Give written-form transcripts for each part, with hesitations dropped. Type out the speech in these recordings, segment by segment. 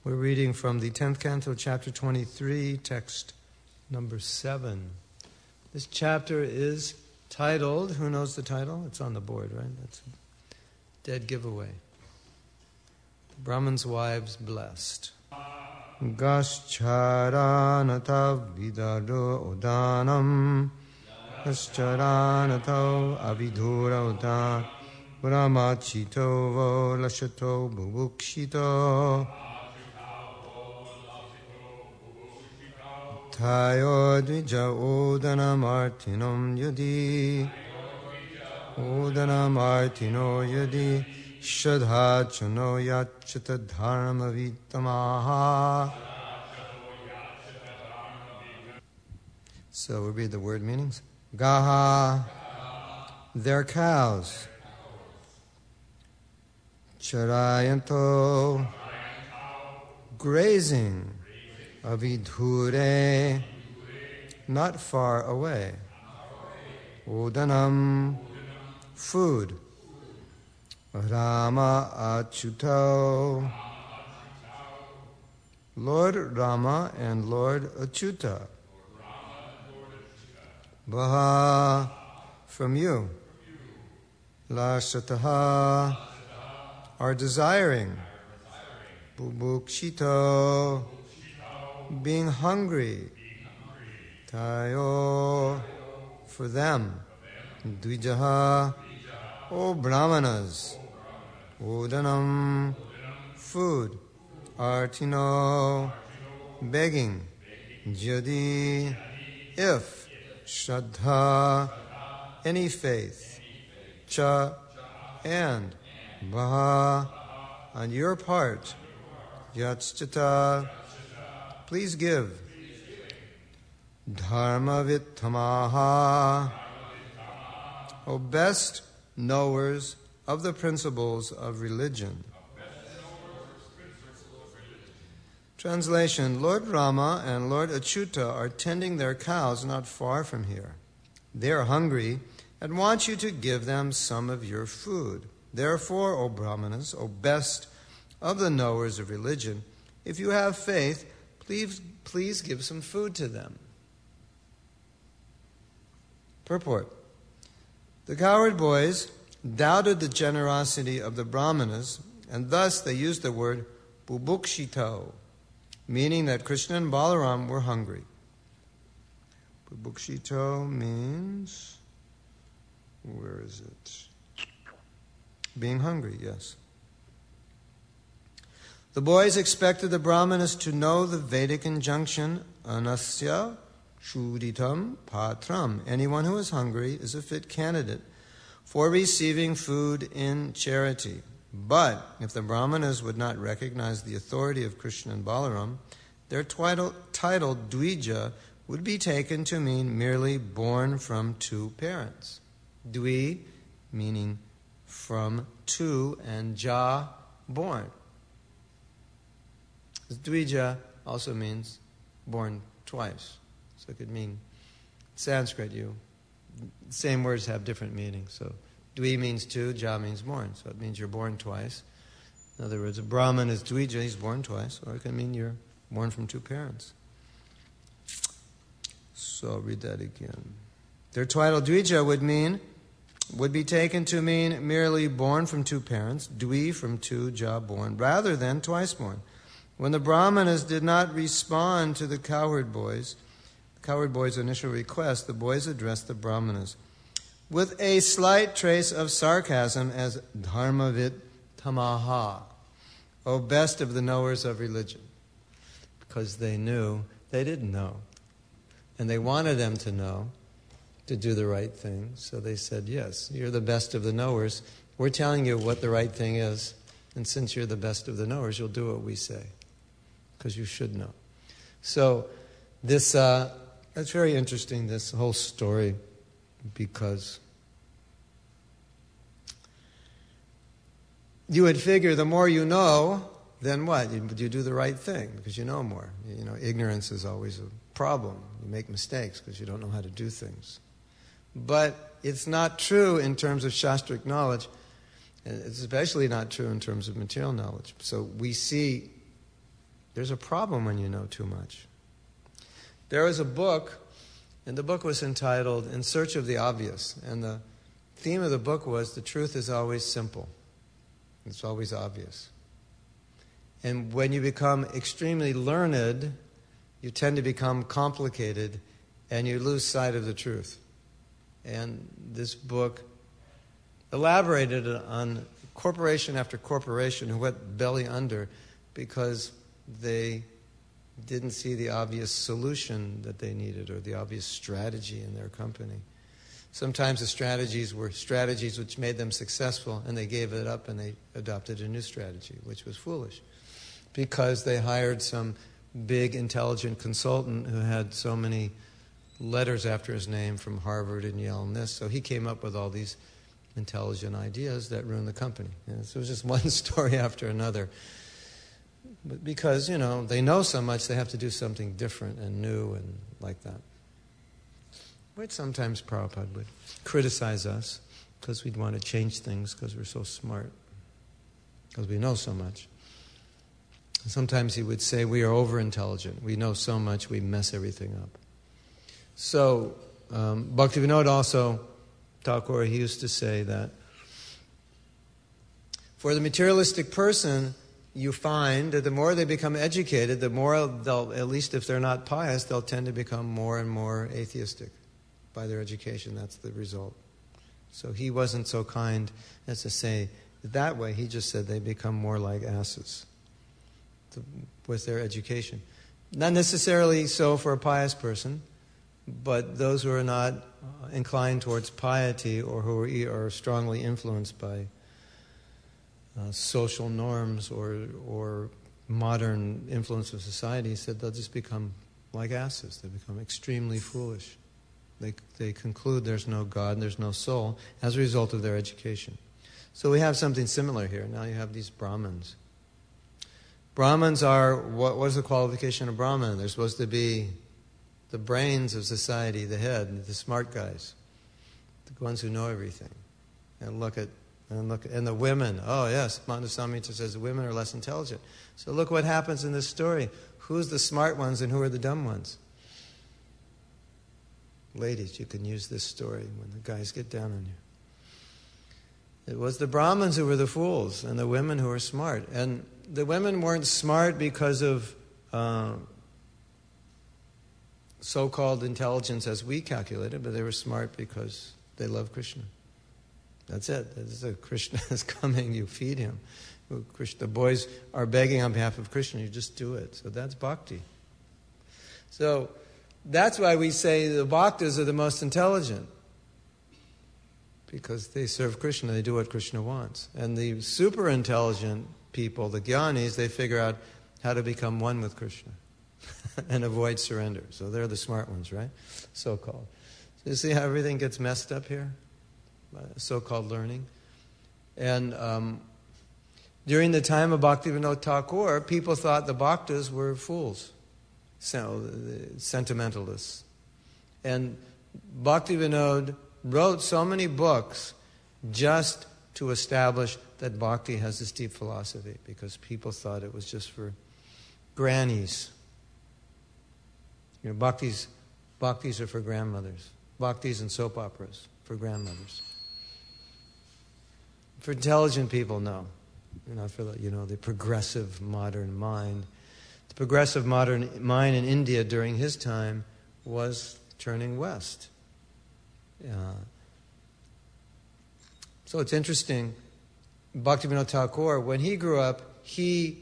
We're reading from the 10th Canto, chapter 23, text number 7. This chapter is titled, who knows the title? It's on the board, right? That's a dead giveaway. The Brahman's Wives Blessed. Gascharanata vidaro udanam Gascharanata avidura udan Brahmachito vo lashato bubukshito Tayo dvija udana martinam yadi Udana martino yadi Shadha chano yachata dharma vitamaha. So we read the word meanings. Gaha, their cows. Charayanto, grazing. Avidhure, not far away. Udanam, food. Rama Achyuta, Lord Rama and Lord Achyuta. Baha, from you. Lashataha, are desiring. Bubukshito, being hungry. Tayo, for them. Dvijaha, O Brahmanas. Udanam, food. Artino, begging. Jadi, if. Shraddha, any faith. Cha, and. Baha, on your part. Yachchata, please give. Dharma vittamaha, O best knowers of the principles of religion. Translation: Lord Rama and Lord Achyuta are tending their cows not far from here. They are hungry and want you to give them some of your food. Therefore, O Brahmanas, O best of the knowers of religion, if you have faith, please give some food to them. Purport: the cowherd boys doubted the generosity of the Brahmanas, and thus they used the word bubukshito, meaning that Krishna and Balaram were hungry. Bubukshito means, where is it? Being hungry, yes. The boys expected the Brahmanas to know the Vedic injunction, anasya shuditam patram. Anyone who is hungry is a fit candidate for receiving food in charity. But if the Brahmanas would not recognize the authority of Krishna and Balaram, their title Dvija would be taken to mean merely born from two parents. Dvi meaning from two, and ja, born. Dvija also means born twice. So it could mean, Sanskrit, same words have different meanings. So Dvi means two, Ja means born. So it means you're born twice. In other words, a Brahman is Dvija, he's born twice. Or it can mean you're born from two parents. So I'll read that again. Their title Dvija would be taken to mean merely born from two parents, Dvi from two, Ja born, rather than twice born. When the Brahmanas did not respond to the cowherd boys' initial request, the boys addressed the Brahmanas with a slight trace of sarcasm as dharmavit tamaha, O best of the knowers of religion. Because they didn't know. And they wanted them to know, to do the right thing. So they said, yes, you're the best of the knowers. We're telling you what the right thing is. And since you're the best of the knowers, you'll do what we say. Because you should know. So this that's very interesting, this whole story, because you would figure the more you know, then what? You do the right thing because you know more. Ignorance is always a problem. You make mistakes because you don't know how to do things. But it's not true in terms of Shastric knowledge. And it's especially not true in terms of material knowledge. So we see There's a problem when you know too much. There was a book, and the book was entitled In Search of the Obvious. And the theme of the book was the truth is always simple. It's always obvious. And when you become extremely learned, you tend to become complicated and you lose sight of the truth. And this book elaborated on corporation after corporation who went belly under because they didn't see the obvious solution that they needed or the obvious strategy in their company. Sometimes the strategies were strategies which made them successful, and they gave it up and they adopted a new strategy, which was foolish, because they hired some big, intelligent consultant who had so many letters after his name from Harvard and Yale and this. So he came up with all these intelligent ideas that ruined the company. And so it was just one story after another. But because, they know so much, they have to do something different and new and like that. Which sometimes Prabhupada would criticize us because we'd want to change things because we're so smart, because we know so much. And sometimes he would say we are over-intelligent. We know so much, we mess everything up. So Bhaktivinoda also, Thakur, he used to say that for the materialistic person, you find that the more they become educated, the more they'll, at least if they're not pious, they'll tend to become more and more atheistic by their education. That's the result. So he wasn't so kind as to say it that way. He just said they become more like asses with their education. Not necessarily so for a pious person, but those who are not inclined towards piety or who are strongly influenced by social norms or modern influence of society, said they'll just become like asses. They become extremely foolish. They conclude there's no God and there's no soul as a result of their education. So we have something similar here. Now you have these Brahmins. Brahmins are, what is the qualification of Brahman? They're supposed to be the brains of society, the head, the smart guys, the ones who know everything. And the women. Oh yes, Madhusamhita says the women are less intelligent. So look what happens in this story. Who's the smart ones and who are the dumb ones? Ladies, you can use this story when the guys get down on you. It was the Brahmins who were the fools and the women who were smart. And the women weren't smart because of so-called intelligence as we calculated, but they were smart because they love Krishna. That's it. Krishna is coming, you feed him. The boys are begging on behalf of Krishna, you just do it. So that's bhakti. So that's why we say the bhaktas are the most intelligent. Because they serve Krishna, they do what Krishna wants. And the super intelligent people, the jnanis, they figure out how to become one with Krishna and avoid surrender. So they're the smart ones, right? So-called. So you see how everything gets messed up here? So-called learning. And during the time of Bhaktivinoda Thakur, people thought the bhaktas were fools, sentimentalists. And Bhaktivinoda wrote so many books just to establish that bhakti has this deep philosophy, because people thought it was just for grannies. Bhaktis are for grandmothers. Bhaktis and soap operas for grandmothers. For intelligent people, no. Not for the progressive modern mind. The progressive modern mind in India during his time was turning west. So it's interesting, Bhaktivinoda Thakur, when he grew up, he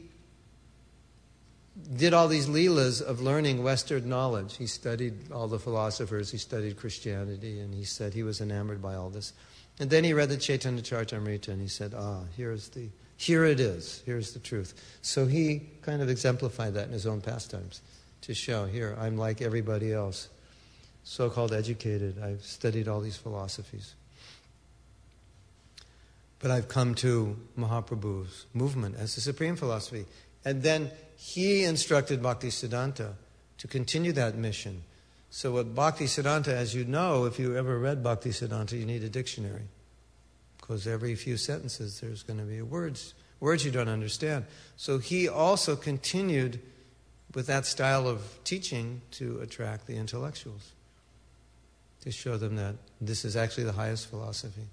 did all these leelas of learning Western knowledge. He studied all the philosophers, he studied Christianity, and he said he was enamored by all this. And then he read the Chaitanya Charitamrita and he said, here it is, here's the truth. So he kind of exemplified that in his own pastimes to show, here, I'm like everybody else, so-called educated. I've studied all these philosophies. But I've come to Mahaprabhu's movement as the supreme philosophy. And then he instructed Bhaktisiddhanta to continue that mission. So with Bhaktisiddhanta, as you know, if you ever read Bhaktisiddhanta, you need a dictionary. Because every few sentences there's going to be words you don't understand. So he also continued with that style of teaching to attract the intellectuals, to show them that this is actually the highest philosophy.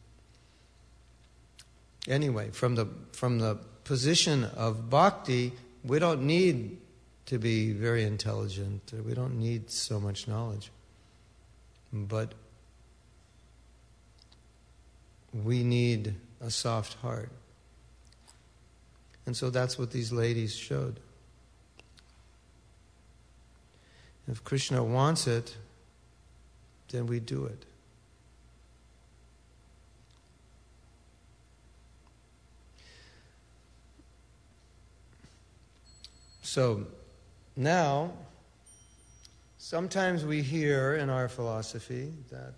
Anyway, from the position of bhakti, we don't need to be very intelligent. We don't need so much knowledge. But we need a soft heart. And so that's what these ladies showed. If Krishna wants it, then we do it. So now, sometimes we hear in our philosophy that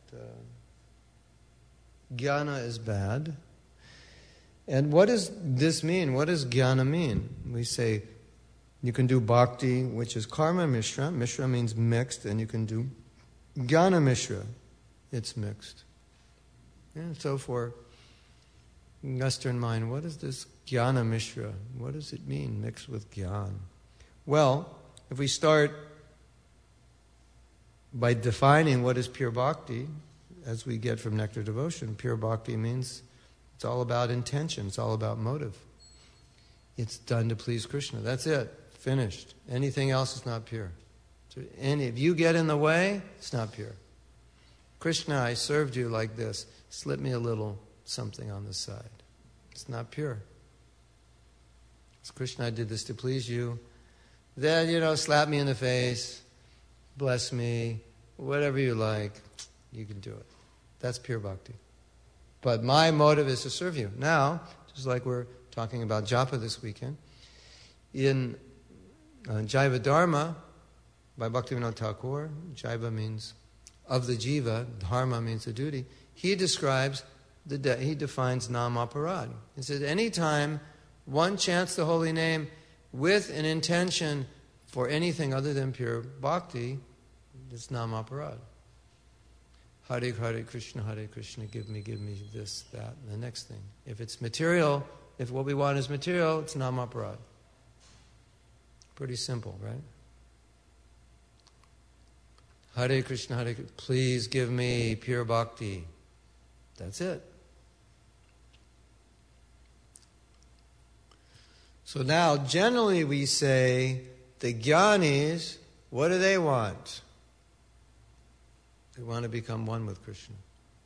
jnana is bad. And what does this mean? What does jnana mean? We say you can do bhakti, which is karma mishra. Mishra means mixed, and you can do jnana mishra. It's mixed. And so for Western mind, what is this jnana mishra? What does it mean, mixed with jnana? Well, if we start by defining what is pure bhakti, as we get from Nectar Devotion, pure bhakti means it's all about intention, it's all about motive. It's done to please Krishna. That's it. Finished. Anything else is not pure. So if you get in the way, it's not pure. Krishna, I served you like this. Slip me a little something on the side. It's not pure. So Krishna, I did this to please you. Then, slap me in the face, bless me, whatever you like, you can do it. That's pure bhakti. But my motive is to serve you. Now, just like we're talking about japa this weekend, in Jaiva Dharma, by Bhaktivinoda Thakur, Jaiva means of the jiva, dharma means the duty, he defines nam aparad. He says, anytime one chants the holy name with an intention for anything other than pure bhakti, it's nam aparad. Hare Krishna, give me this, that, and the next thing. If it's material, if what we want is material, it's nam aparad. Pretty simple, right? Hare Krishna, please give me pure bhakti. That's it. So now, generally we say, the jnanis, what do they want? They want to become one with Krishna.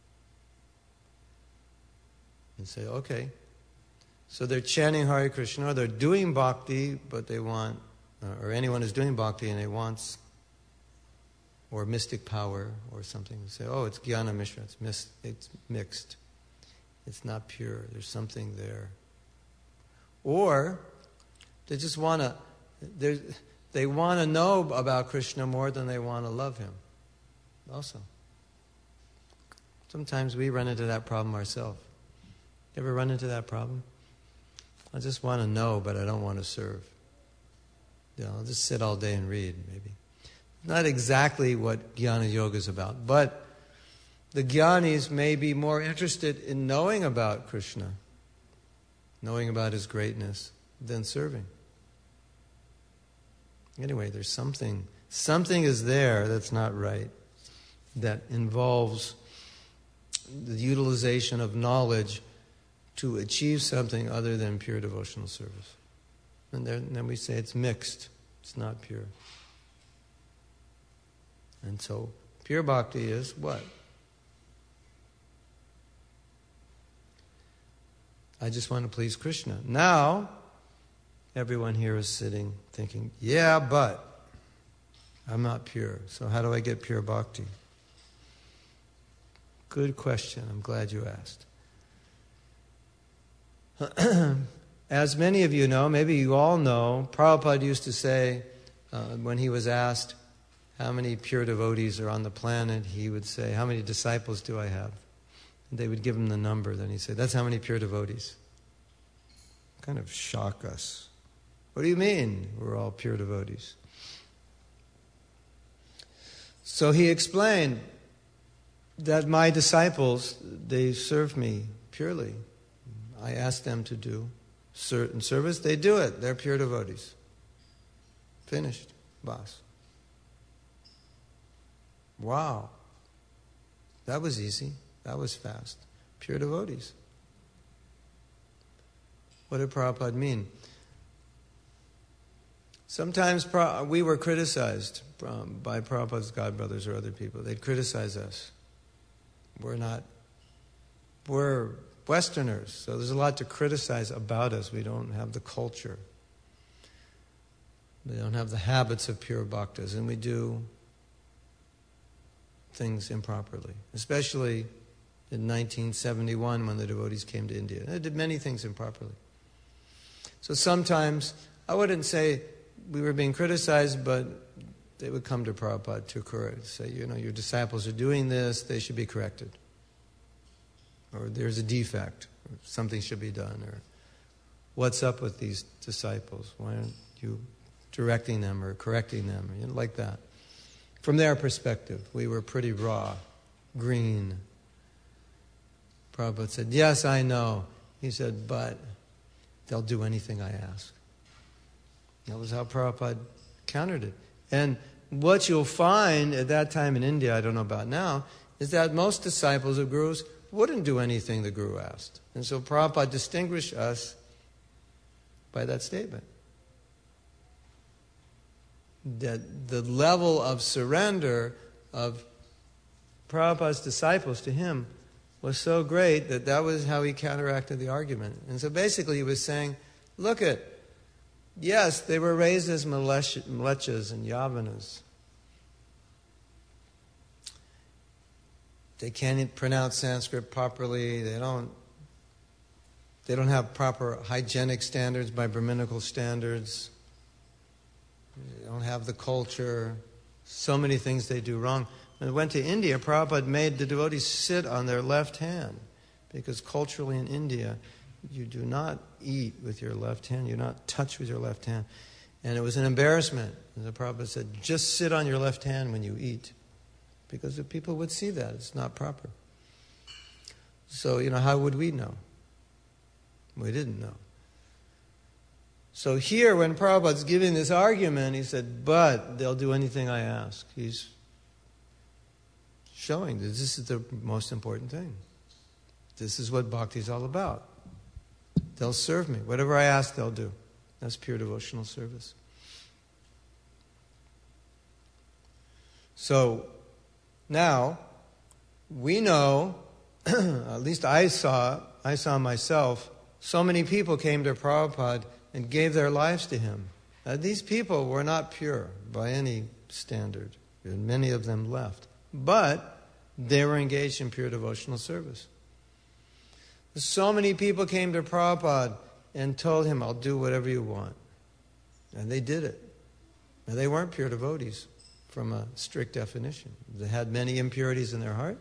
And say, okay. So they're chanting Hare Krishna, or they're doing bhakti, but they want, or anyone who's doing bhakti and they wants, or mystic power or something. They say, oh, it's jnana mishra, it's mixed. It's not pure. There's something there. Or they just want to, they want to know about Krishna more than they want to love him. Also. Sometimes we run into that problem ourselves. You ever run into that problem? I just want to know, but I don't want to serve. I'll just sit all day and read, maybe. Not exactly what Jnana Yoga is about, but the Jnanis may be more interested in knowing about Krishna, knowing about his greatness, than serving. Anyway, there's something is there that's not right, that involves the utilization of knowledge to achieve something other than pure devotional service. And then we say it's mixed. It's not pure. And so, pure bhakti is what? I just want to please Krishna. Now, everyone here is sitting thinking, yeah, but I'm not pure. So how do I get pure bhakti? Good question. I'm glad you asked. As many of you know, maybe you all know, Prabhupada used to say, when he was asked how many pure devotees are on the planet, he would say, how many disciples do I have? And they would give him the number. Then he'd say, that's how many pure devotees. Kind of shock us. What do you mean we're all pure devotees? So he explained that my disciples, they serve me purely. I ask them to do certain service, they do it. They're pure devotees. Finished. boss. Wow. That was easy. That was fast. Pure devotees. What did Prabhupada mean? Sometimes we were criticized by Prabhupada's godbrothers or other people. They'd criticize us. We're Westerners, so there's a lot to criticize about us. We don't have the culture. We don't have the habits of pure bhaktas, and we do things improperly. Especially in 1971 when the devotees came to India. They did many things improperly. So sometimes, I wouldn't say we were being criticized, but they would come to Prabhupada to correct, say, your disciples are doing this, they should be corrected. Or there's a defect, or something should be done, or what's up with these disciples? Why aren't you directing them or correcting them, like that. From their perspective, we were pretty raw, green. Prabhupada said, yes, I know. He said, but they'll do anything I ask. That was how Prabhupada countered it. And what you'll find at that time in India, I don't know about now, is that most disciples of gurus wouldn't do anything the guru asked. And so Prabhupada distinguished us by that statement. That the level of surrender of Prabhupada's disciples to him was so great that was how he counteracted the argument. And so basically he was saying, look yes, they were raised as mlechas and yavanas. They can't pronounce Sanskrit properly. They don't have proper hygienic standards by Brahminical standards. They don't have the culture. So many things they do wrong. When they went to India, Prabhupada made the devotees sit on their left hand, because culturally in India, you do not eat with your left hand. You do not touch with your left hand. And it was an embarrassment. And the Prabhupada said, just sit on your left hand when you eat. Because the people would see that. It's not proper. So, how would we know? We didn't know. So here, when Prabhupada's giving this argument, he said, but they'll do anything I ask. He's showing that this is the most important thing. This is what bhakti is all about. They'll serve me. Whatever I ask, they'll do. That's pure devotional service. So, now, we know, at least I saw myself, so many people came to Prabhupada and gave their lives to him. These people were not pure by any standard, and many of them left. But they were engaged in pure devotional service. So many people came to Prabhupada and told him, I'll do whatever you want. And they did it. And they weren't pure devotees from a strict definition. They had many impurities in their heart.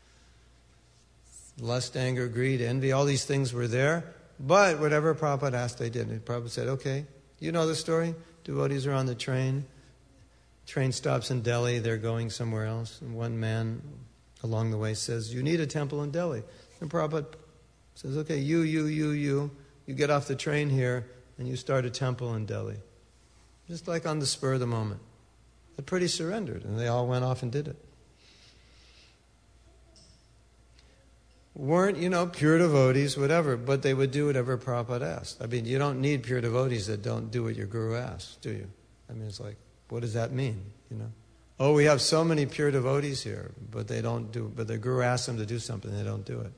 Lust, anger, greed, envy, all these things were there. But whatever Prabhupada asked, they did. And Prabhupada said, okay, you know the story? Devotees are on the train. Train stops in Delhi. They're going somewhere else. And one man along the way says, you need a temple in Delhi. And Prabhupada says, okay, you get off the train here and you start a temple in Delhi. Just like on the spur of the moment. They're pretty surrendered, and they all went off and did it. Weren't, pure devotees, whatever, but they would do whatever Prabhupada asked. I mean, you don't need pure devotees that don't do what your guru asks, do you? I mean, it's like, what does that mean, Oh, we have so many pure devotees here, but they don't do, but the guru asks them to do something, they don't do it.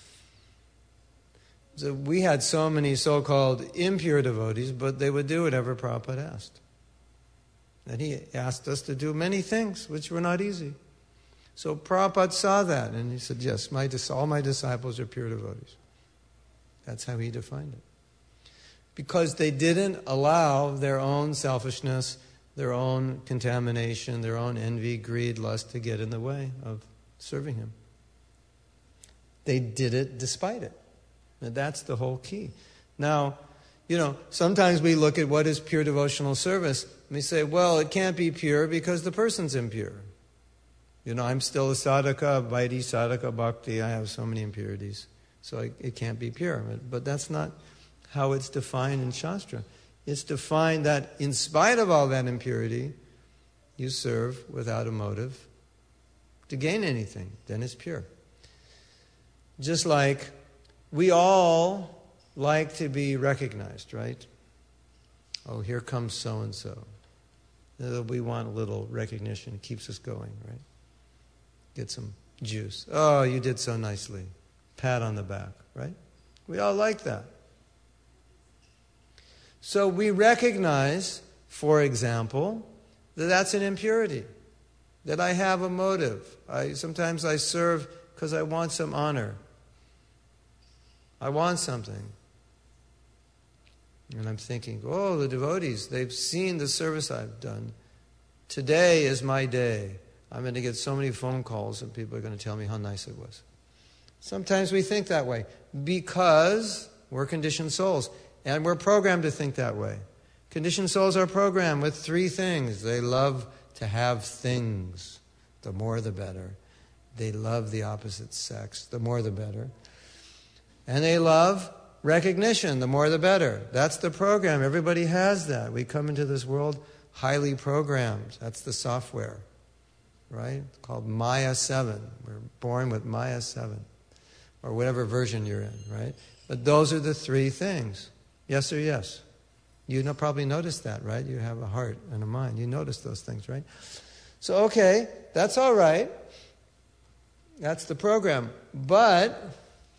So we had so many so-called impure devotees, but they would do whatever Prabhupada asked. And he asked us to do many things, which were not easy. So Prabhupada saw that, and he said, yes, all my disciples are pure devotees. That's how he defined it. Because they didn't allow their own selfishness, their own contamination, their own envy, greed, lust to get in the way of serving him. They did it despite it. And that's the whole key. Now, sometimes we look at what is pure devotional service, and we say, well, it can't be pure because the person's impure. I'm still a sadhaka, vaidhi sadhaka bhakti, I have so many impurities, so it can't be pure. But that's not how it's defined in Shastra. It's defined that in spite of all that impurity, you serve without a motive to gain anything, then it's pure. Just like we all like to be recognized, right? Oh, here comes so-and-so. We want a little recognition. It keeps us going, right? Get some juice. Oh, you did so nicely. Pat on the back, right? We all like that. So we recognize, for example, that that's an impurity, that I have a motive. Sometimes I serve because I want some honor. I want something. And I'm thinking, oh, the devotees, they've seen the service I've done. Today is my day. I'm going to get so many phone calls and people are going to tell me how nice it was. Sometimes we think that way because we're conditioned souls. And we're programmed to think that way. Conditioned souls are programmed with three things. They love to have things. The more the better. They love the opposite sex. The more the better. And they love recognition. The more the better. That's the program. Everybody has that. We come into this world highly programmed. That's the software. Right? It's called Maya 7. We're born with Maya 7. Or whatever version you're in, right? But those are the three things. Yes or yes? You probably noticed that, right? You have a heart and a mind. You notice those things, right? So, okay, that's all right. That's the program. But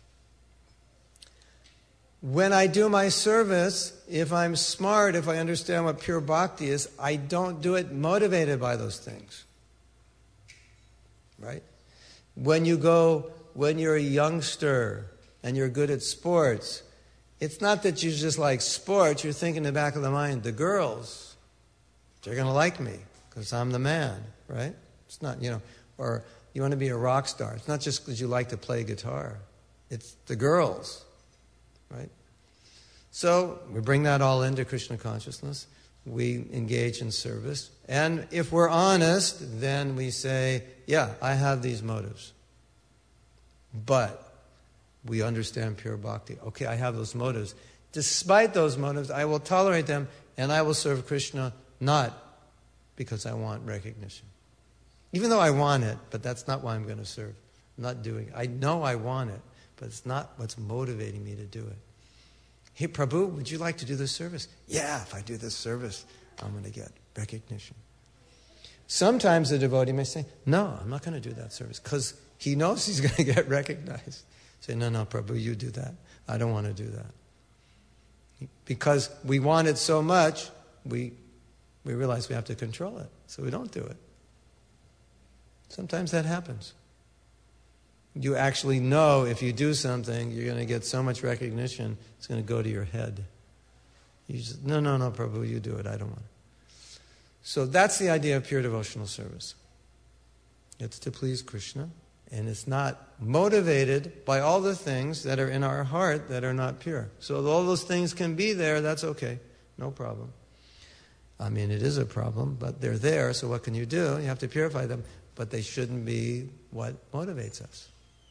when I do my service, if I'm smart, if I understand what pure bhakti is, I don't do it motivated by those things. Right? When you're a youngster and you're good at sports, it's not that you just like sports. You're thinking in the back of the mind, the girls, they're going to like me because I'm the man, right? It's not, or you want to be a rock star. It's not just because you like to play guitar. It's the girls, right? So we bring that all into Krishna consciousness. We engage in service. And if we're honest, then we say, yeah, I have these motives. But we understand pure bhakti. Okay, I have those motives. Despite those motives, I will tolerate them and I will serve Krishna not because I want recognition. Even though I want it, but that's not why I'm going to serve. I'm not doing it. I know I want it, but it's not what's motivating me to do it. Hey, Prabhu, would you like to do this service? Yeah, if I do this service, I'm going to get recognition. Sometimes the devotee may say, no, I'm not going to do that service because he knows he's going to get recognized. Say, no, Prabhu, you do that. I don't want to do that. Because we want it so much, we realize we have to control it. So we don't do it. Sometimes that happens. You actually know if you do something, you're going to get so much recognition, it's going to go to your head. You just, no, Prabhu, you do it. I don't want it. So that's the idea of pure devotional service. It's to please Krishna. And it's not motivated by all the things that are in our heart that are not pure. So all those things can be there, that's okay. No problem. I mean, it is a problem, but they're there, so what can you do? You have to purify them, but they shouldn't be what motivates us.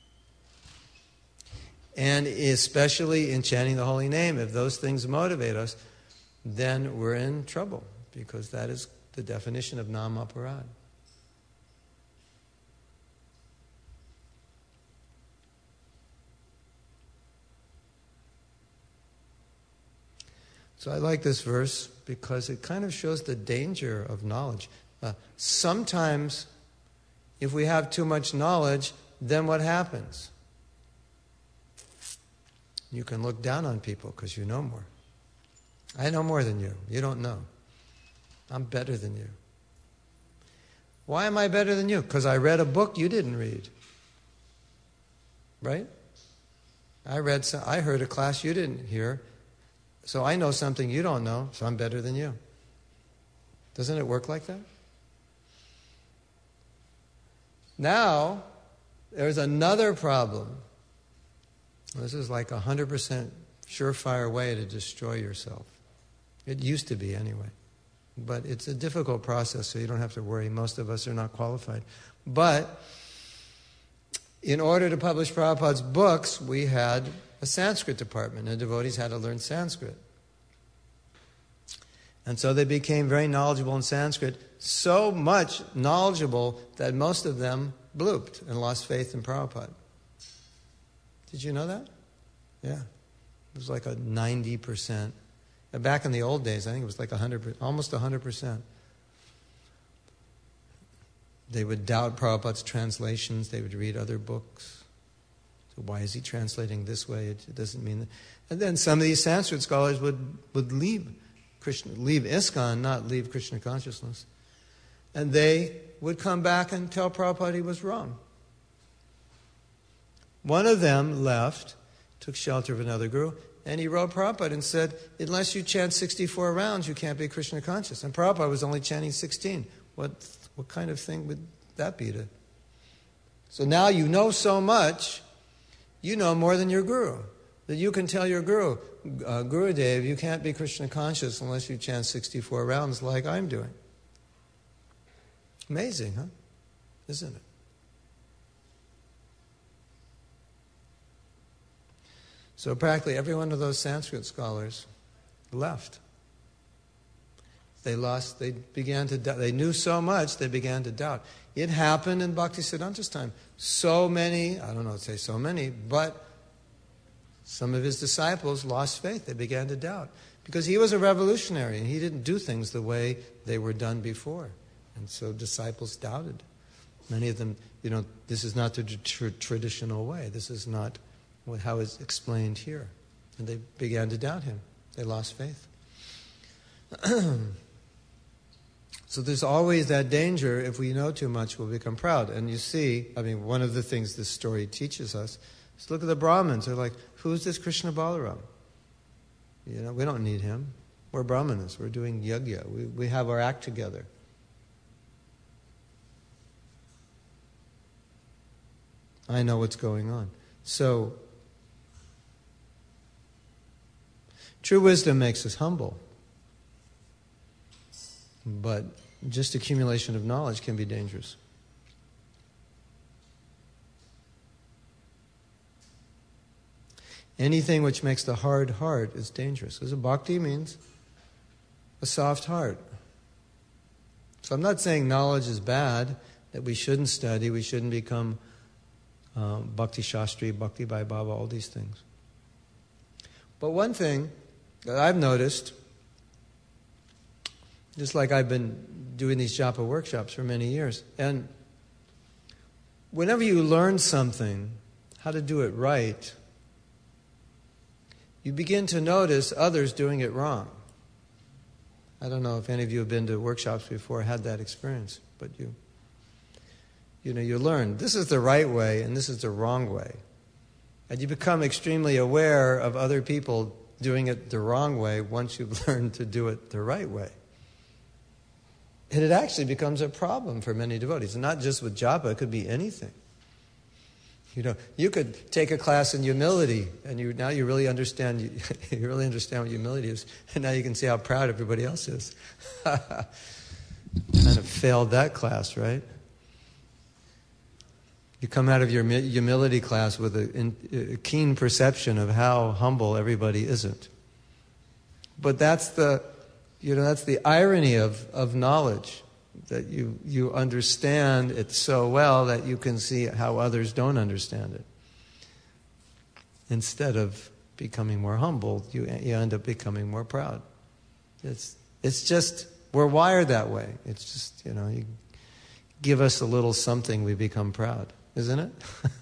And especially in chanting the holy name, if those things motivate us, then we're in trouble, because that is the definition of namaparad. So I like this verse because it kind of shows the danger of knowledge. Sometimes, if we have too much knowledge, then what happens? You can look down on people because you know more. I know more than you. You don't know. I'm better than you. Why am I better than you? Because I read a book you didn't read. Right? I heard a class you didn't hear. So I know something you don't know, so I'm better than you. Doesn't it work like that? Now, there's another problem. This is like 100% surefire way to destroy yourself. It used to be anyway. But it's a difficult process, so you don't have to worry. Most of us are not qualified. But in order to publish Prabhupada's books, we had a Sanskrit department, and devotees had to learn Sanskrit. And so they became very knowledgeable in Sanskrit, so much knowledgeable that most of them blooped and lost faith in Prabhupada. Did you know that? Yeah. It was like a 90%. Back in the old days, I think it was like 100%, almost 100%. They would doubt Prabhupada's translations. They would read other books. So why is he translating this way? It doesn't mean that. And then some of these Sanskrit scholars would leave ISKCON, not leave Krishna consciousness. And they would come back and tell Prabhupada he was wrong. One of them left, took shelter of another guru, and he wrote Prabhupada and said, unless you chant 64 rounds, you can't be Krishna conscious. And Prabhupada was only chanting 16. What kind of thing would that be to? So now you know so much, you know more than your guru. That you can tell your guru, Gurudev, you can't be Krishna conscious unless you chant 64 rounds like I'm doing. Amazing, huh? Isn't it? So practically every one of those Sanskrit scholars left. They began to doubt. They knew so much, they began to doubt. It happened in Bhaktisiddhanta's time. So many, I don't know to say so many, but some of his disciples lost faith. They began to doubt. Because he was a revolutionary and he didn't do things the way they were done before. And so disciples doubted. Many of them, this is not the traditional way. This is not how it's explained here. And they began to doubt him. They lost faith. So there's always that danger. If we know too much, we'll become proud. And you see, one of the things this story teaches us is look at the Brahmins. They're like, who's this Krishna Balaram? We don't need him. We're Brahmanas. We're doing yajna. We have our act together. I know what's going on. So, true wisdom makes us humble. But just accumulation of knowledge can be dangerous. Anything which makes the hard heart is dangerous. Because bhakti means a soft heart. So I'm not saying knowledge is bad, that we shouldn't study, we shouldn't become Bhakti Shastri, Bhakti Bhai Baba, all these things. But one thing that I've noticed, just like I've been doing these japa workshops for many years, and whenever you learn something, how to do it right, you begin to notice others doing it wrong. I don't know if any of you have been to workshops before, had that experience, but you learn this is the right way and this is the wrong way. And you become extremely aware of other people doing it the wrong way once you've learned to do it the right way. And it actually becomes a problem for many devotees. And not just with japa, it could be anything. You could take a class in humility, and now you really understand you really understand what humility is, and now you can see how proud everybody else is. Kind of failed that class, right? You come out of your humility class with a keen perception of how humble everybody isn't. But that's the irony of knowledge, that you understand it so well that you can see how others don't understand it. Instead of becoming more humble, you end up becoming more proud. It's just, we're wired that way. It's just, you give us a little something, we become proud. Isn't it?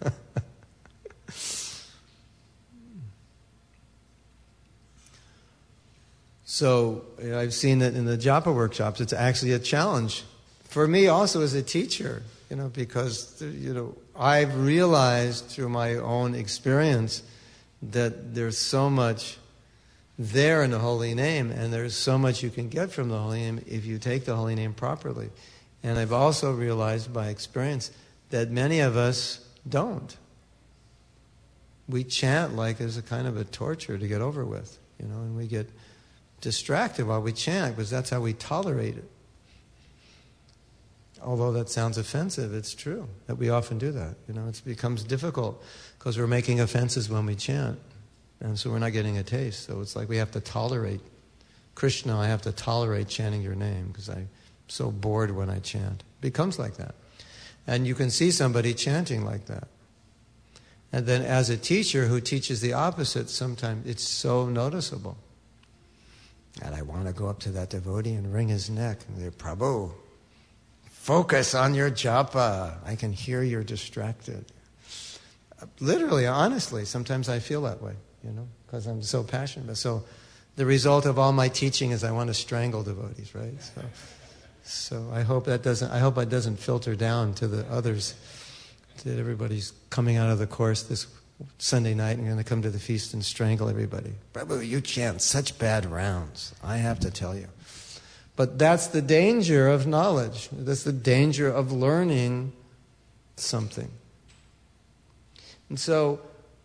So I've seen that in the japa workshops, it's actually a challenge for me also as a teacher, because I've realized through my own experience that there's so much there in the holy name, and there's so much you can get from the holy name if you take the holy name properly. And I've also realized by experience that many of us don't. We chant like as a kind of a torture to get over with, and we get distracted while we chant because that's how we tolerate it. Although that sounds offensive, it's true that we often do that. It becomes difficult because we're making offenses when we chant, and so we're not getting a taste. So it's like we have to tolerate Krishna, I have to tolerate chanting your name because I'm so bored when I chant. It becomes like that. And you can see somebody chanting like that. And then as a teacher who teaches the opposite, sometimes it's so noticeable. And I want to go up to that devotee and wring his neck and say, Prabhu, focus on your japa. I can hear you're distracted. Literally, honestly, sometimes I feel that way, because I'm so passionate. So the result of all my teaching is I want to strangle devotees, right? So I hope that doesn't filter down to the others. That everybody's coming out of the course this Sunday night and going to come to the feast and strangle everybody. Prabhu, you chant such bad rounds. I have to tell you. But that's the danger of knowledge. That's the danger of learning something. And so,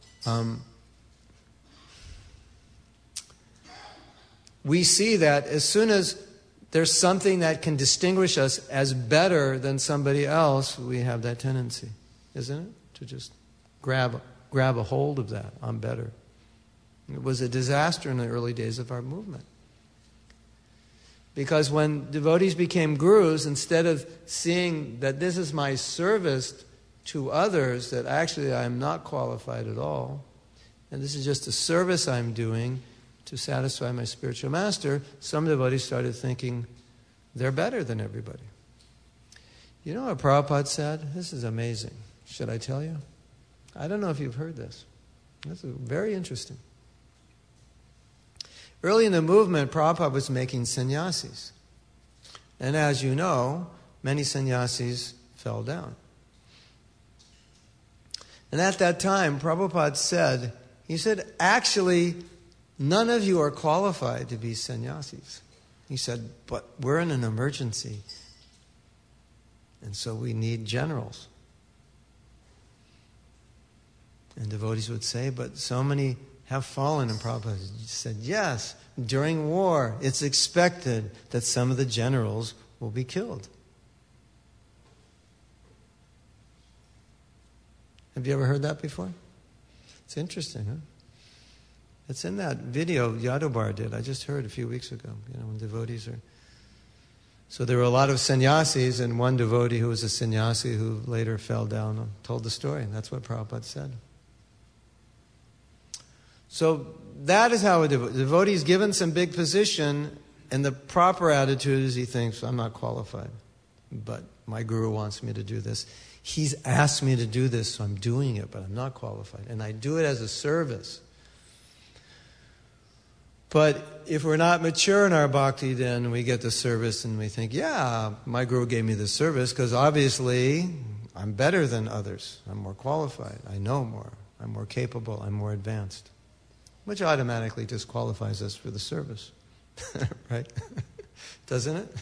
we see that as soon as there's something that can distinguish us as better than somebody else, we have that tendency, isn't it? To just grab a hold of that. I'm better. It was a disaster in the early days of our movement. Because when devotees became gurus, instead of seeing that this is my service to others, that actually I'm not qualified at all, and this is just a service I'm doing to satisfy my spiritual master, some devotees started thinking they're better than everybody. You know what Prabhupada said? This is amazing. Should I tell you? I don't know if you've heard this. This is very interesting. Early in the movement, Prabhupada was making sannyasis. And as you know, many sannyasis fell down. And at that time, Prabhupada said, actually, none of you are qualified to be sannyasis. He said, but we're in an emergency. And so we need generals. And devotees would say, but so many have fallen. And Prabhupada said, yes, during war, it's expected that some of the generals will be killed. Have you ever heard that before? It's interesting, huh? It's in that video Yadobar did. I just heard a few weeks ago, when devotees are... So there were a lot of sannyasis, and one devotee who was a sannyasi who later fell down and told the story, and that's what Prabhupada said. So that is how a devotee is given some big position, and the proper attitude is he thinks, I'm not qualified, but my guru wants me to do this. He's asked me to do this, so I'm doing it, but I'm not qualified. And I do it as a service. But if we're not mature in our bhakti, then we get the service and we think, yeah, my guru gave me this service because obviously I'm better than others. I'm more qualified. I know more. I'm more capable. I'm more advanced. Which automatically disqualifies us for the service. Right? Doesn't it?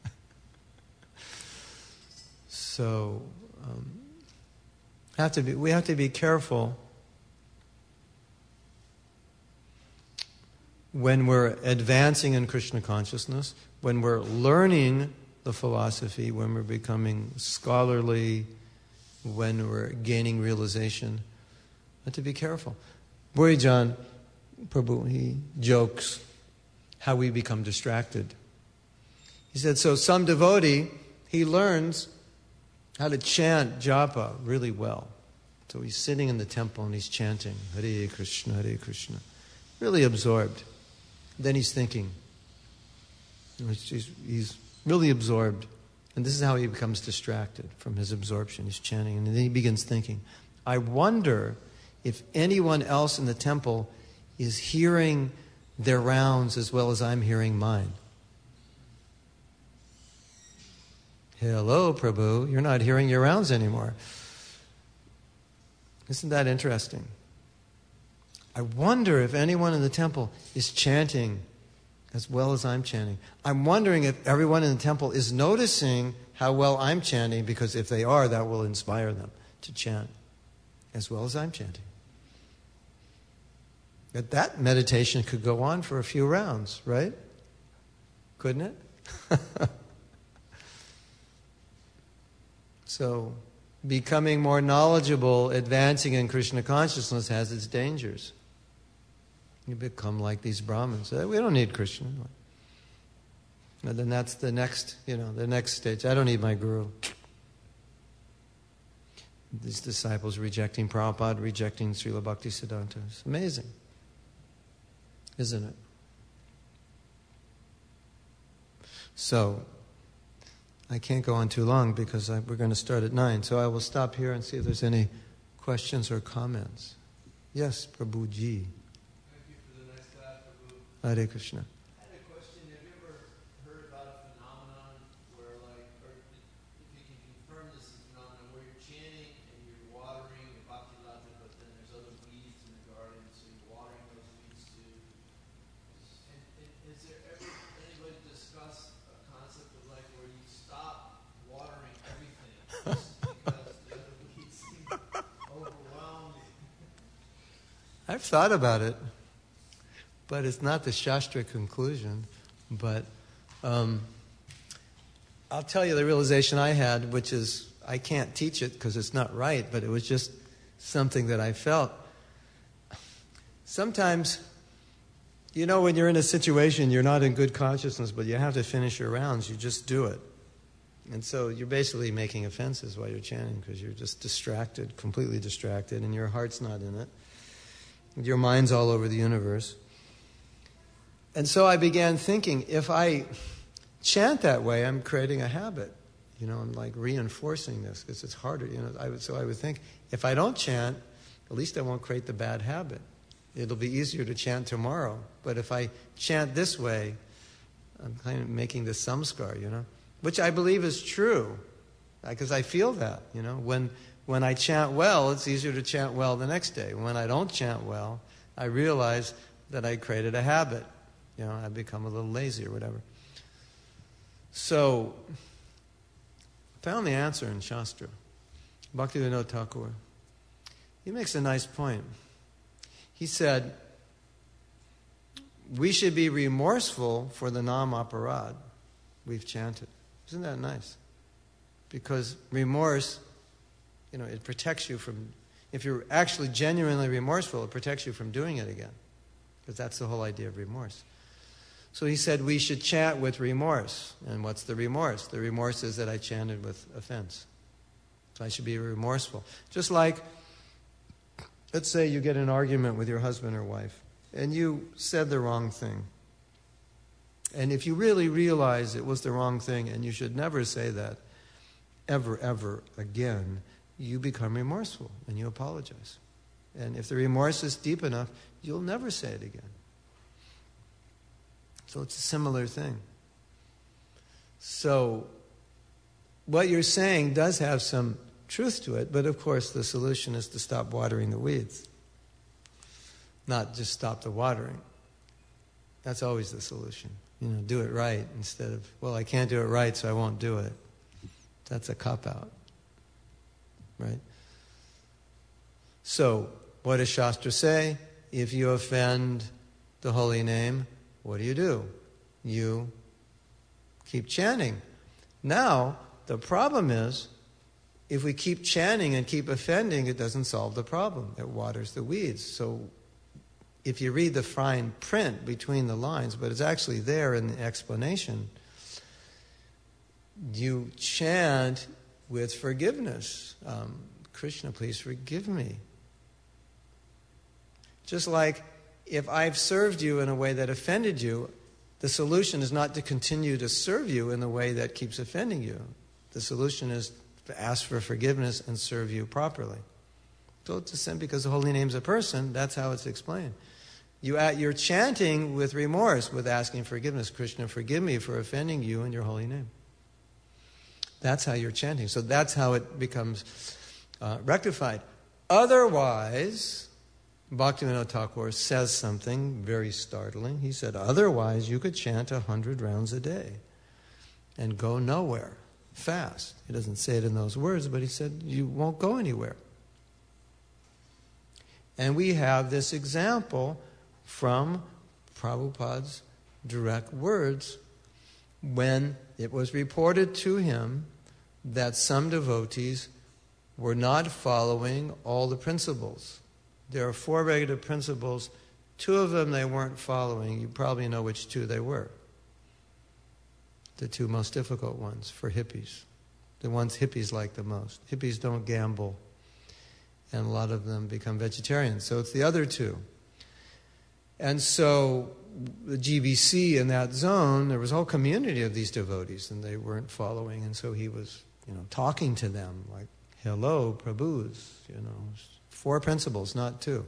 So we have to be careful when we're advancing in Krishna consciousness, when we're learning the philosophy, when we're becoming scholarly, when we're gaining realization. We have to be careful. Burijan Prabhu, he jokes how we become distracted. He said, so some devotee, he learns how to chant japa really well. So he's sitting in the temple and he's chanting, Hare Krishna, Hare Krishna. Really absorbed. Then he's thinking. He's really absorbed. And this is how he becomes distracted from his absorption. He's chanting. And then he begins thinking, I wonder if anyone else in the temple is hearing their rounds as well as I'm hearing mine. Hello, Prabhu. You're not hearing your rounds anymore. Isn't that interesting? I wonder if anyone in the temple is chanting as well as I'm chanting. I'm wondering if everyone in the temple is noticing how well I'm chanting, because if they are, that will inspire them to chant as well as I'm chanting. But that meditation could go on for a few rounds, right? Couldn't it? So, becoming more knowledgeable, advancing in Krishna consciousness has its dangers. You become like these Brahmins. We don't need Krishna. And then that's the next stage. I don't need my guru. These disciples rejecting Prabhupada, rejecting Srila Bhaktisiddhanta. It's amazing, isn't it? So, I can't go on too long because we're going to start at 9. So I will stop here and see if there's any questions or comments. Yes, Prabhuji. Thank you for the nice class, Prabhu. Hare Krishna. I had a question. Have you ever heard about a phenomenon where, or if you can confirm this phenomenon, where you're chanting and you're watering the bhakti lata, but then there's other weeds in the garden, so you're watering those weeds too. And is there ever anybody discuss a concept of where you stop watering everything just because the other weeds seem overwhelmed? I've thought about it, but it's not the Shastra conclusion. But I'll tell you the realization I had, which is, I can't teach it because it's not right, but it was just something that I felt. Sometimes, when you're in a situation, you're not in good consciousness, but you have to finish your rounds, you just do it. And so you're basically making offenses while you're chanting because you're just distracted, completely distracted, and your heart's not in it. Your mind's all over the universe. And so I began thinking, if I chant that way, I'm creating a habit. I'm reinforcing this because it's harder. So I would think, if I don't chant, at least I won't create the bad habit. It'll be easier to chant tomorrow. But if I chant this way, I'm kind of making the samskar, which I believe is true because I feel that, When I chant well, it's easier to chant well the next day. When I don't chant well, I realize that I created a habit. I become a little lazy or whatever. So, I found the answer in Shastra. Bhaktivinoda Thakur. He makes a nice point. He said, we should be remorseful for the nam aparad we've chanted. Isn't that nice? Because remorse, it protects you from, if you're actually genuinely remorseful, it protects you from doing it again. Because that's the whole idea of remorse. So he said we should chant with remorse. And what's the remorse? The remorse is that I chanted with offense. So I should be remorseful. Just like, let's say you get in an argument with your husband or wife, and you said the wrong thing. And if you really realize it was the wrong thing, and you should never say that ever, ever again, you become remorseful and you apologize. And if the remorse is deep enough, you'll never say it again. So it's a similar thing. So what you're saying does have some truth to it, but of course the solution is to stop watering the weeds. Not just stop the watering. That's always the solution. Do it right instead of, I can't do it right, so I won't do it. That's a cop-out. Right? So, what does Shastra say? If you offend the holy name, what do? You keep chanting. Now, the problem is, if we keep chanting and keep offending, it doesn't solve the problem. It waters the weeds. So, if you read the fine print between the lines, but it's actually there in the explanation, you chant with forgiveness. Krishna, please forgive me. Just like if I've served you in a way that offended you, the solution is not to continue to serve you in the way that keeps offending you. The solution is to ask for forgiveness and serve you properly. So it's a sin because the holy name's a person. That's how it's explained. You're chanting with remorse, with asking forgiveness. Krishna, forgive me for offending you in your holy name. That's how you're chanting. So that's how it becomes rectified. Otherwise, Bhaktivinoda Thakur says something very startling. He said, otherwise you could chant 100 rounds a day and go nowhere fast. He doesn't say it in those words, but he said you won't go anywhere. And we have this example from Prabhupada's direct words when it was reported to him that some devotees were not following all the principles. There are 4 regular principles. 2 of them they weren't following. You probably know which 2 they were. the two most difficult ones for hippies. The ones hippies like the most. Hippies don't gamble, and a lot of them become vegetarians. So it's the other two. And so the GBC in that zone, there was a whole community of these devotees, and they weren't following. And so he was, talking to them like, hello, Prabhus, 4 principles, not 2.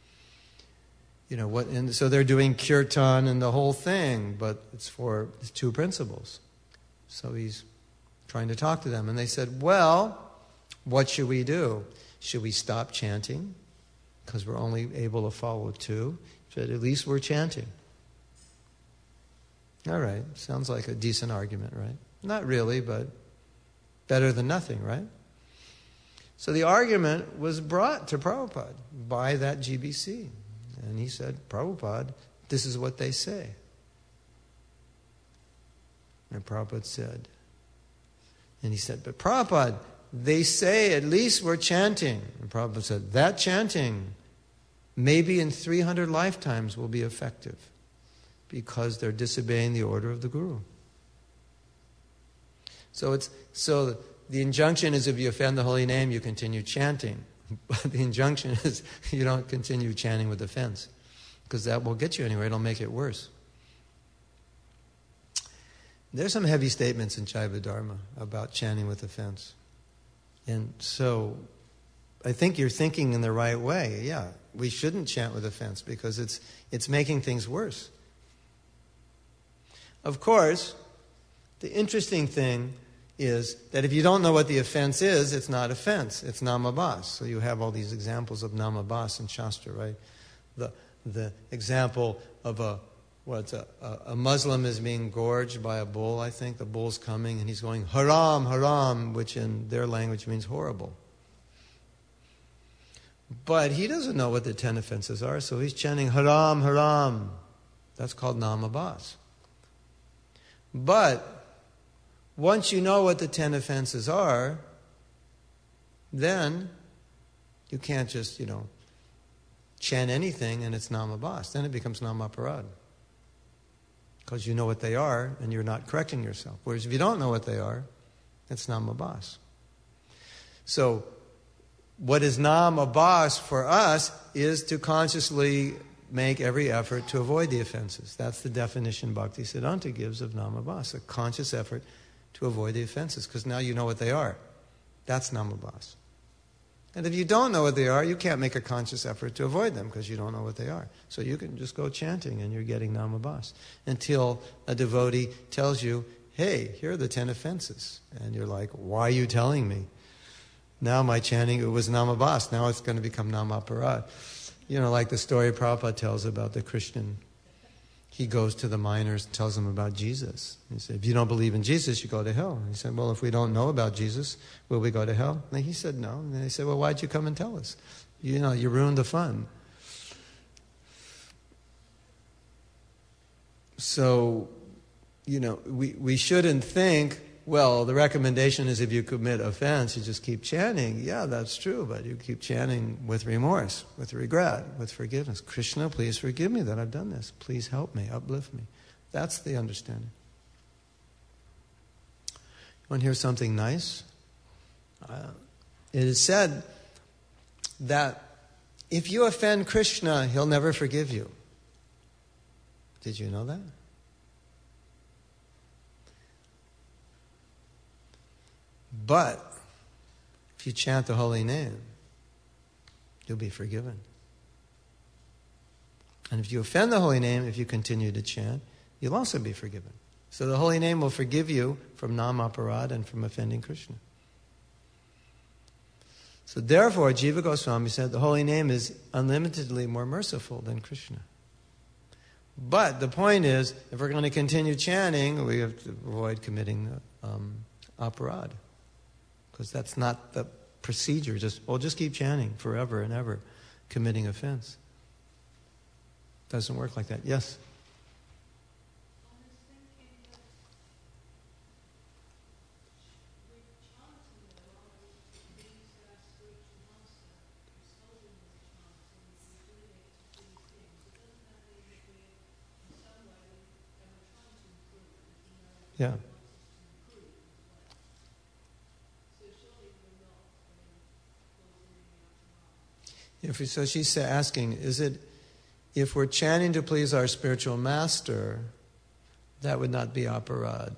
And so they're doing kirtan and the whole thing, but it's 2 principles. So he's trying to talk to them. And they said, well, what should we do? Should we stop chanting? Because we're only able to follow 2. He said, at least we're chanting. All right, sounds like a decent argument, right? Not really, but better than nothing, right? So the argument was brought to Prabhupada by that GBC. And he said, Prabhupada, this is what they say. And Prabhupada said, but Prabhupada, they say at least we're chanting. And Prabhupada said, that chanting maybe in 300 lifetimes will be effective because they're disobeying the order of the Guru. So the injunction is if you offend the holy name, you continue chanting. But the injunction is you don't continue chanting with offense, because that won't get you anywhere. It'll make it worse. There's some heavy statements in Jaiva Dharma about chanting with offense. And so I think you're thinking in the right way. Yeah, we shouldn't chant with offense because it's making things worse. Of course, the interesting thing is that if you don't know what the offense is, it's not offense, it's namabhas. So you have all these examples of namabhas in Shastra, right? The example of a Muslim is being gorged by a bull, I think. The bull's coming and he's going, haram, haram, which in their language means horrible. But he doesn't know what the 10 offenses are, so he's chanting haram, haram. That's called namabhas. But once you know what the 10 offenses are, then you can't just, chant anything and it's namabhas. Then it becomes namaparad. Because you know what they are and you're not correcting yourself. Whereas if you don't know what they are, it's namabhas. So what is namabhas for us is to consciously make every effort to avoid the offenses. That's the definition Bhaktisiddhanta gives of namabhas, a conscious effort to avoid the offenses, because now you know what they are. That's namabhas. And if you don't know what they are, you can't make a conscious effort to avoid them because you don't know what they are. So you can just go chanting and you're getting namabhas until a devotee tells you, hey, here are the 10 offenses. And you're like, why are you telling me? Now my chanting, it was namabhas. Now it's going to become namaparad. Like the story Prabhupada tells about the Christian. He goes to the miners and tells them about Jesus. He said, if you don't believe in Jesus, you go to hell. And he said, well, if we don't know about Jesus, will we go to hell? And he said, no. And they said, well, why'd you come and tell us? You ruined the fun. So, we shouldn't think, well, the recommendation is if you commit offense, you just keep chanting. Yeah, that's true, but you keep chanting with remorse, with regret, with forgiveness. Krishna, please forgive me that I've done this. Please help me, uplift me. That's the understanding. You want to hear something nice? It is said that if you offend Krishna, he'll never forgive you. Did you know that? But if you chant the holy name, you'll be forgiven. And if you offend the holy name, if you continue to chant, you'll also be forgiven. So the holy name will forgive you from namaparad and from offending Krishna. So therefore, Jiva Goswami said the holy name is unlimitedly more merciful than Krishna. But the point is, if we're going to continue chanting, we have to avoid committing aparad. Because that's not the procedure. Just keep chanting forever and ever, committing offense. Doesn't work like that. Yes? Yeah. So she's asking, is it, if we're chanting to please our spiritual master, that would not be aparad?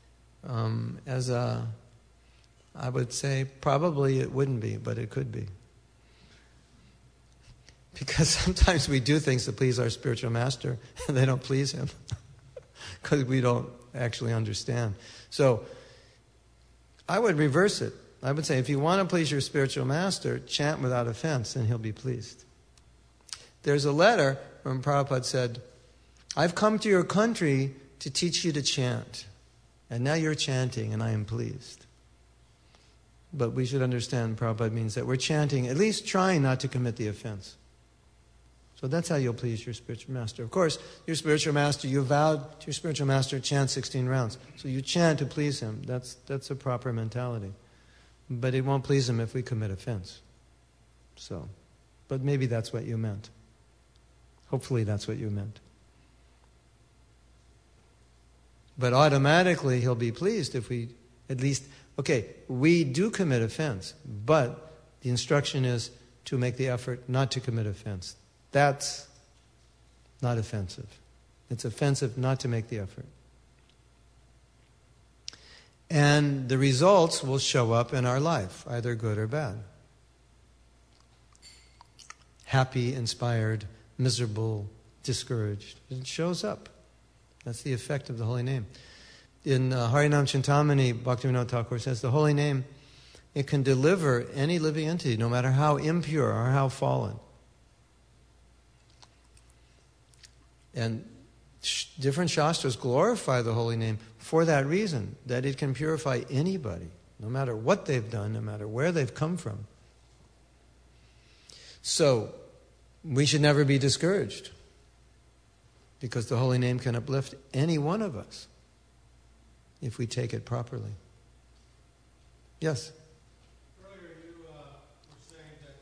I would say probably it wouldn't be, but it could be. Because sometimes we do things to please our spiritual master and they don't please him because we don't actually understand. So I would reverse it. I would say if you want to please your spiritual master, chant without offense and he'll be pleased. There's a letter from Prabhupada said, I've come to your country to teach you to chant. And now you're chanting and I am pleased. But we should understand Prabhupada means that we're chanting, at least trying not to commit the offense. So that's how you'll please your spiritual master. Of course, your spiritual master, you vowed to your spiritual master, chant 16 rounds. So you chant to please him. That's a proper mentality. But it won't please him if we commit offense. So, but maybe that's what you meant. Hopefully that's what you meant. But automatically he'll be pleased if we at least, we do commit offense, but the instruction is to make the effort not to commit offense. That's not offensive. It's offensive not to make the effort. And the results will show up in our life, either good or bad. Happy, inspired, miserable, discouraged. It shows up. That's the effect of the holy name. In Harinam Chintamani, Bhaktivinoda Thakur says the holy name, it can deliver any living entity, no matter how impure or how fallen. And different shastras glorify the holy name for that reason, that it can purify anybody, no matter what they've done, no matter where they've come from. So, we should never be discouraged, because the holy name can uplift any one of us if we take it properly. Yes? Earlier you were saying that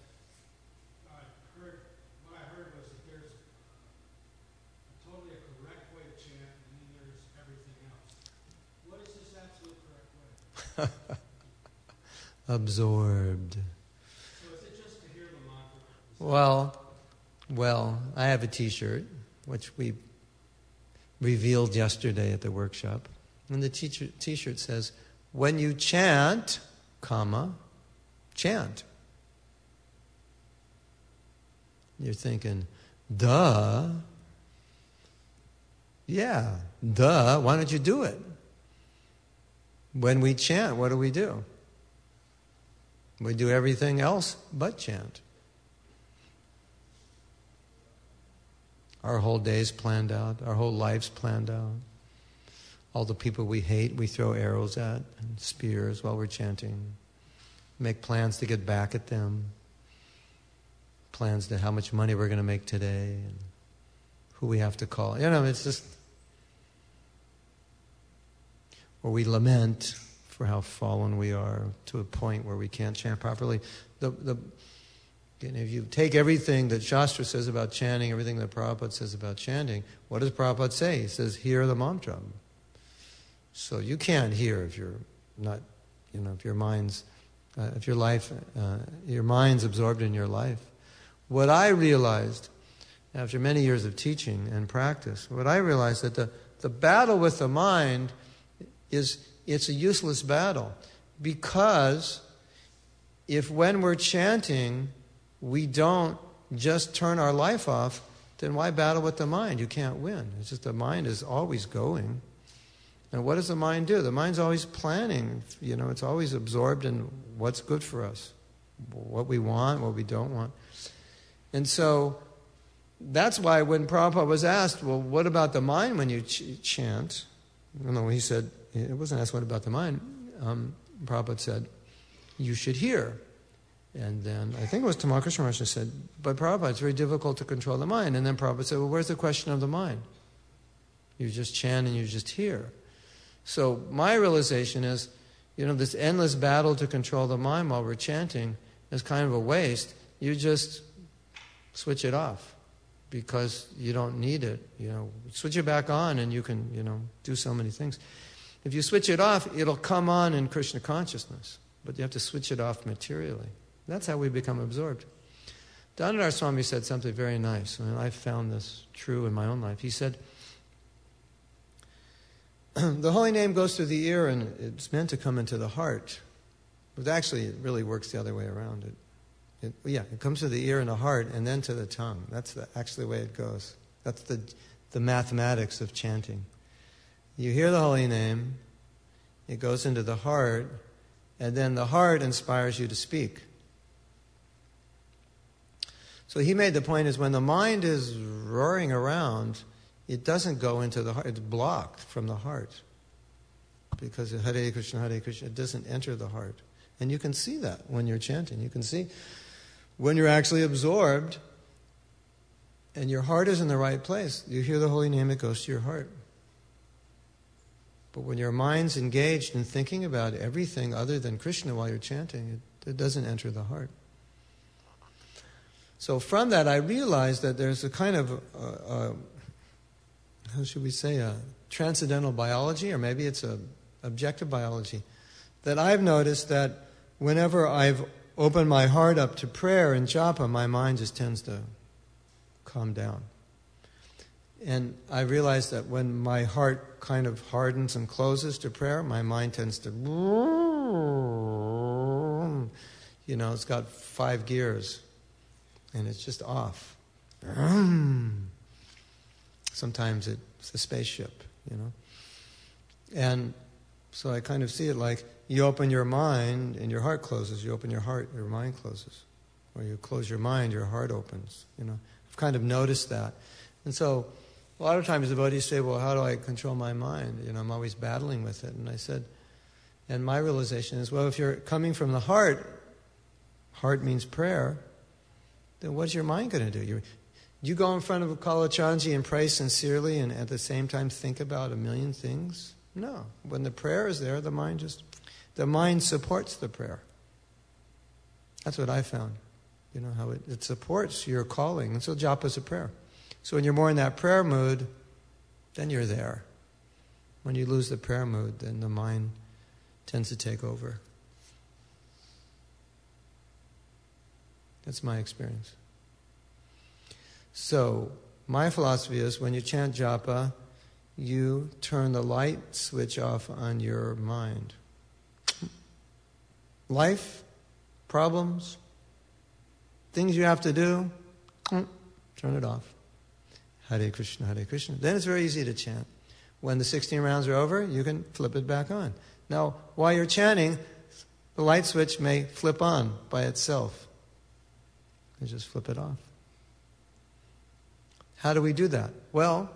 what I heard was that there's totally a correct way to chant and then there's everything else. What is this absolute correct way? Absorbed. So is it just to hear the mantra? Well, I have a t-shirt, which we revealed yesterday at the workshop. And the t-shirt says, when you chant, chant. You're thinking, duh. Yeah, duh. Why don't you do it? When we chant, what do? We do everything else but chant. Our whole day's planned out. Our whole life's planned out. All the people we hate, we throw arrows at and spears while we're chanting. Make plans to get back at them. Plans to how much money we're going to make today and who we have to call. It's just... Or we lament for how fallen we are to a point where we can't chant properly. If you take everything that Shastra says about chanting, everything that Prabhupada says about chanting, what does Prabhupada say? He says, hear the mantra. So you can't hear if you're not, if your mind's absorbed in your life. What I realized, after many years of teaching and practice, what I realized that the battle with the mind it's a useless battle. Because if when we're chanting, we don't just turn our life off, then why battle with the mind? You can't win. It's just the mind is always going. And what does the mind do? The mind's always planning. It's always absorbed in what's good for us, what we want, what we don't want. And so that's why when Prabhupada was asked, well, what about the mind when you chant? He said, it wasn't asked what about the mind. Prabhupada said, you should hear. And then, I think it was Tamakar Maharaj said, but Prabhupada, it's very difficult to control the mind. And then Prabhupada said, well, where's the question of the mind? You just chant and you just hear. So my realization is, this endless battle to control the mind while we're chanting is kind of a waste. You just switch it off because you don't need it. Switch it back on and you can, do so many things. If you switch it off, it'll come on in Krishna consciousness. But you have to switch it off materially. That's how we become absorbed. Damodar Swami said something very nice, and I found this true in my own life. He said, the holy name goes through the ear and it's meant to come into the heart. But actually, it really works the other way around. It comes to the ear and the heart and then to the tongue. That's actually the way it goes. That's the mathematics of chanting. You hear the holy name, it goes into the heart, and then the heart inspires you to speak. So he made the point is when the mind is roaring around, it doesn't go into the heart. It's blocked from the heart. Because Hare Krishna, it doesn't enter the heart. And you can see that when you're chanting. You can see when you're actually absorbed and your heart is in the right place. You hear the holy name, it goes to your heart. But when your mind's engaged in thinking about everything other than Krishna while you're chanting, it doesn't enter the heart. So from that, I realized that there's a kind of, how should we say, a transcendental biology, or maybe it's a objective biology, that I've noticed that whenever I've opened my heart up to prayer and japa, my mind just tends to calm down. And I realized that when my heart kind of hardens and closes to prayer, my mind tends to, it's got 5 gears, and it's just off. Sometimes it's a spaceship, And so I kind of see it like you open your mind and your heart closes. You open your heart, your mind closes. Or you close your mind, your heart opens. I've kind of noticed that. And so a lot of times the devotees say, well, how do I control my mind? I'm always battling with it. And I said, and my realization is, well, if you're coming from the heart means prayer, then what's your mind going to do? You go in front of a Kalachandji and pray sincerely and at the same time think about a million things? No. When the prayer is there, the mind supports the prayer. That's what I found. How it supports your calling. And so japa is a prayer. So when you're more in that prayer mood, then you're there. When you lose the prayer mood, then the mind tends to take over. That's my experience. So, my philosophy is when you chant japa, you turn the light switch off on your mind. Life, problems, things you have to do, turn it off. Hare Krishna, Hare Krishna. Then it's very easy to chant. When the 16 rounds are over, you can flip it back on. Now, while you're chanting, the light switch may flip on by itself. You just flip it off. How do we do that? Well,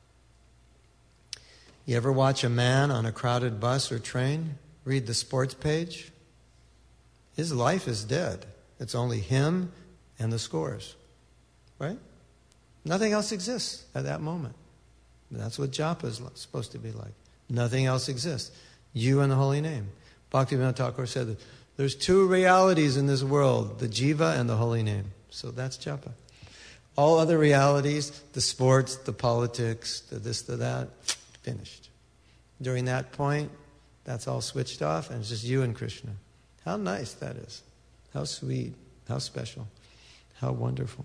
you ever watch a man on a crowded bus or train read the sports page? His life is dead. It's only him and the scores. Right? Nothing else exists at that moment. That's what japa is supposed to be like. Nothing else exists. You and the holy name. Bhaktivinoda Thakur said that there's 2 realities in this world, the jiva and the holy name. So that's japa. All other realities, the sports, the politics, the this, the that, finished. During that point, that's all switched off and it's just you and Krishna. How nice that is. How sweet. How special. How wonderful.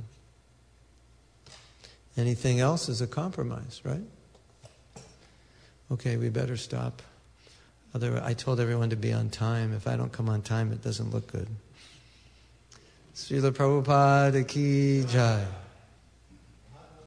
Anything else is a compromise, right? Okay, we better stop. I told everyone to be on time. If I don't come on time, it doesn't look good. Srila Prabhupada ki jai.